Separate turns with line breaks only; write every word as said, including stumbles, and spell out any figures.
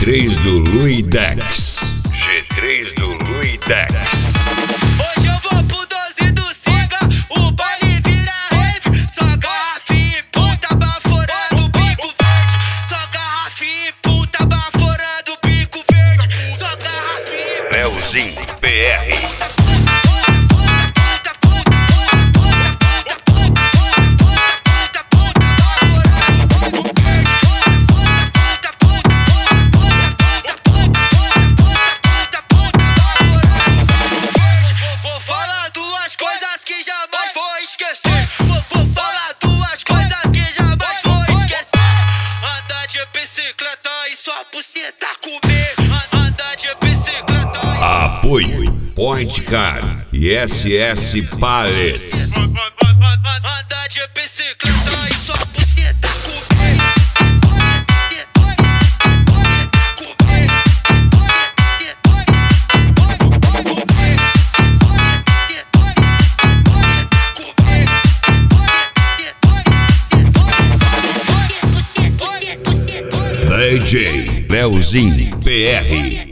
três do Luidex. G três do Luidex.
Hoje eu vou pro doze do Siga, o baile vira rave. Só garrafinha e puta baforando o bico verde. Só garrafinha e puta baforando o bico verde. Só garrafinha.
Leozinho P R.
Bicicleta e sua buceta comer. Anda de bicicleta e...
Apoio Point Car e S S Pallets.
Anda de bicicleta e sua buceta comer.
D J Leozinho P R.